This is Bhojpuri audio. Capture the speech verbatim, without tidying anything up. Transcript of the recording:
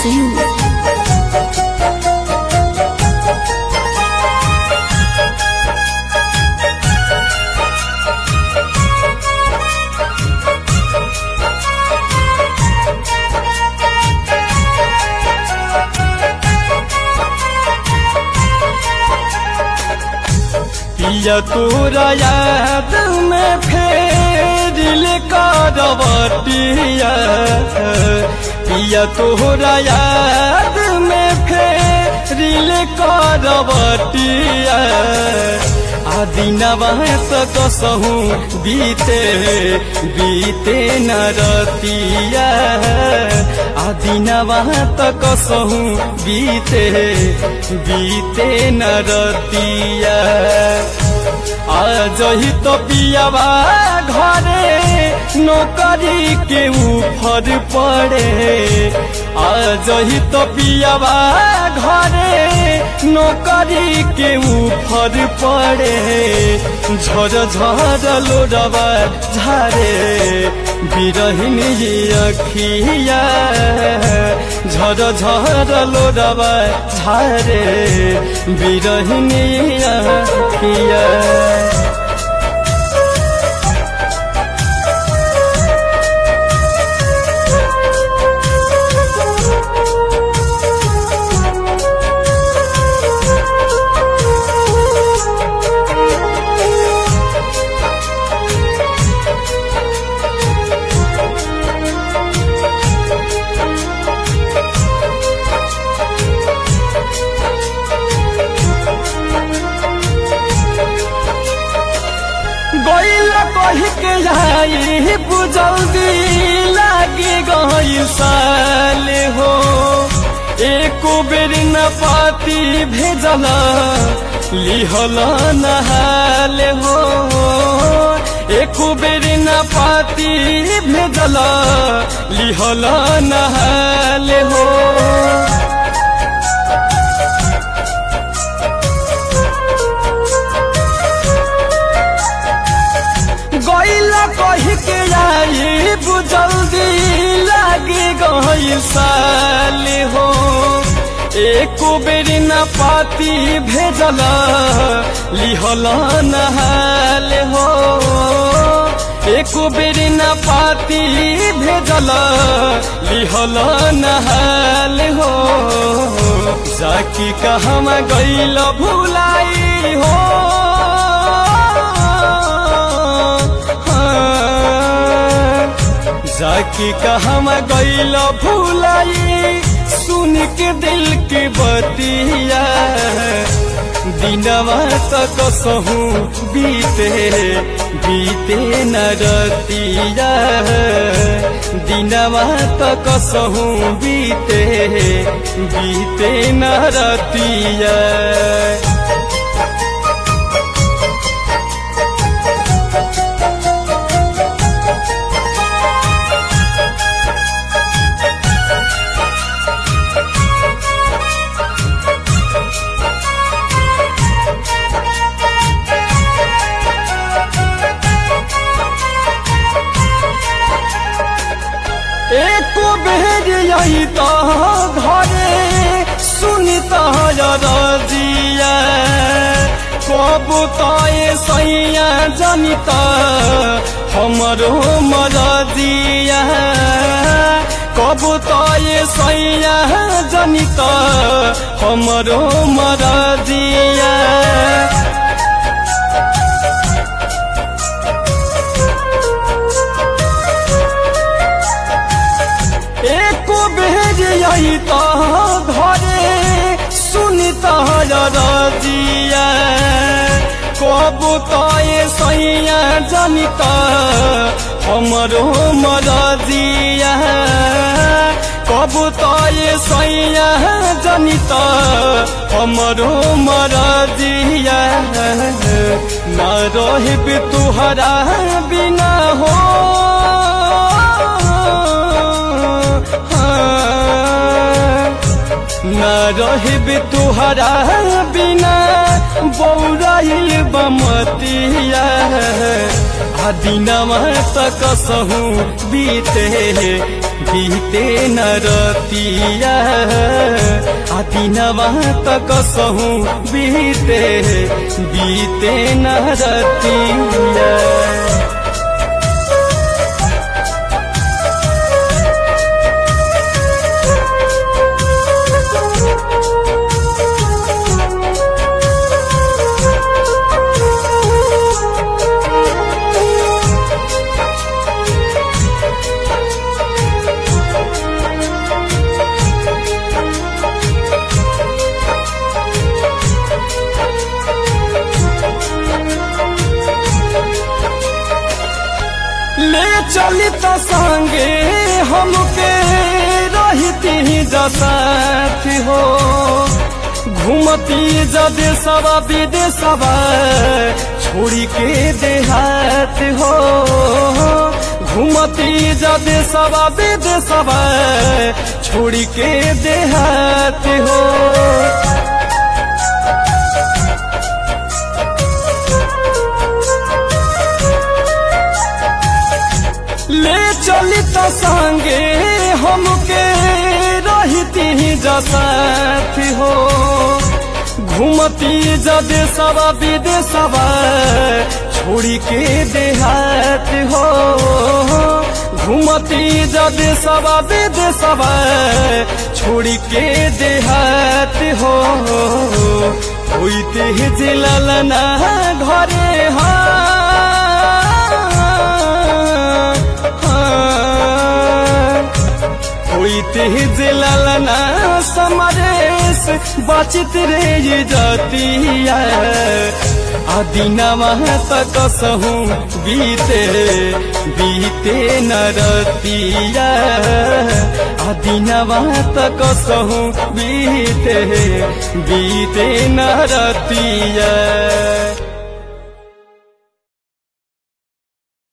you. पिया तोरा याद में फेर करवटिया, पिया तोरा याद में फेर करवटिया, आदिनवा कसहू बीते बीते न रतिया, आदिनवा कसहू बीते बीते न रतिया। आज ही तो पियावा घरे नौकरी के ऊपर पड़े, आज ही तो पियावा घरे नौकरी के ऊपर पड़े, झर झर लोडवा झारे बिरहिन अखिया, झर झर लोडवा झारे बिरहिन अखिया। गईल कही के आई बुझल्दी लागे गई साल हो, एको बेर न पाती भेजल लिहल नहाल हो, एको बेर न पाती भेजल लिहल नहाल हो। गईला कही के आई बुझल्दी लागे गई साल हो, एको बेर न पाती भेजल लिहल नहाल हो, एको बेर न पाती भेजल लिहल नहाल हो। जाकी कहमा गईल भुलाई हो, जाकी कहमा गईल भुलाई, सुन के दिल की बतिया, दिनवा तक सहू बीते बीते न रतिया, दिनवा तक सहू बीते बीते न रतिया। एको बेर यही तो घरे सुनता रजिया, कब तय सैया जनिता हमरो मरजिया, कब तय सैया जनिता हमरो मरजिया। एको बेर यही तो घरे सुनता रजिया, कब तय सैया जनिता हमरो मरजिया, कब तय सैया जनिता हमरो मरजिया। न रहिब तुहरा बिना हो, न रहिब तुहरा बिना बौराइल बमतिया, आदिनवा तक सहू बीते बीते न रतिया आ दिनवा त कसहु बीते बीते न रतिया। ले चली तो संगे हमके रहती जसाथ हो, घूमती जदेशवा विदेशवा छोड़ी के देहात हो, घूमती जदेशवा विदेशवा छोड़ी के देहात हो। ले चली तो संगे हमके रहती जसाथ हो, घूमती जदेशवा विदेशवा छोड़ी के देहात हो, घूमती जदेशवा विदेशवा छोड़ी के देहात हो। होइते जिललना घरे होइते जिललना समरेश बाचित रे ये जातिया आ दिनवा त कसहु बीते बीते न रतिया आ दिनवा त कसहु बीते बीते न रतिया।